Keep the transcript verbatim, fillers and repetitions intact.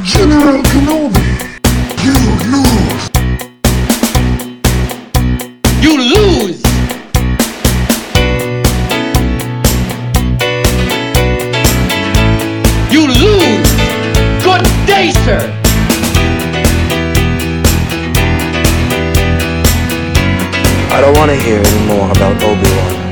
General Kenobi, you lose. You lose! You lose! Good day, sir! I don't want to hear any more about Obi-Wan.